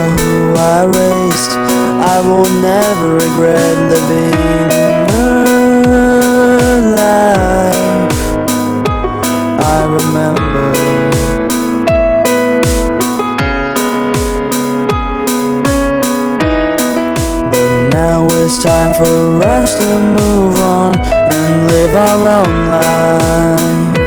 girl who I raised, I will never regret living her life. I remember. But now it's time for us to move on and live our own lives.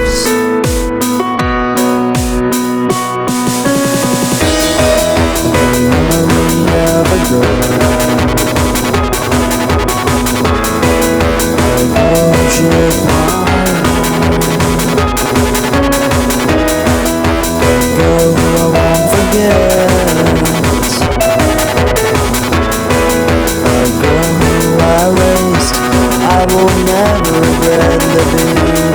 I will never regret living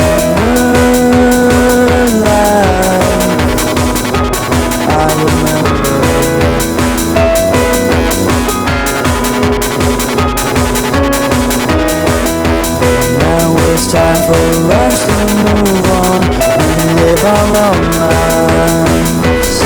her life. I remember. Now it's time for us to move on and live our own lives.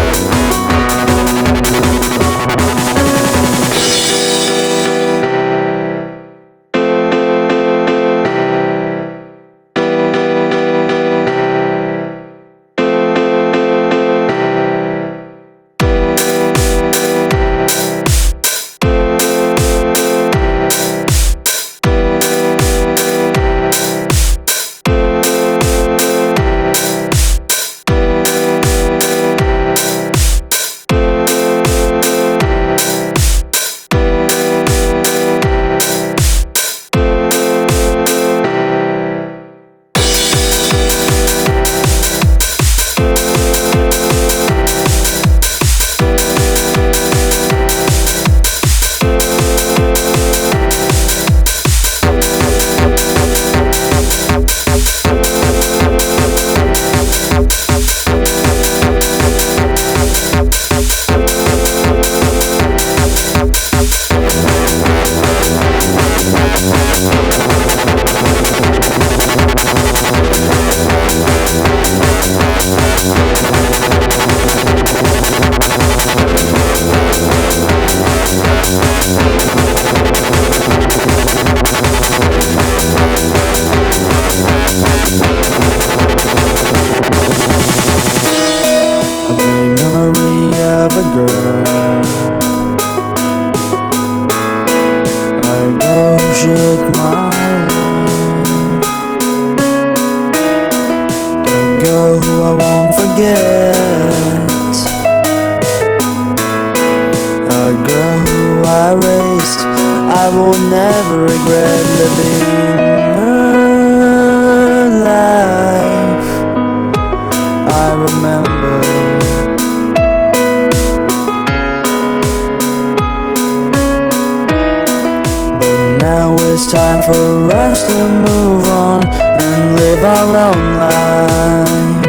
Of a girl, I go shook my hand. A girl who I won't forget, a girl who I raised, I will never regret living her life. I remember. Now it's time for us to move on and live our own lives.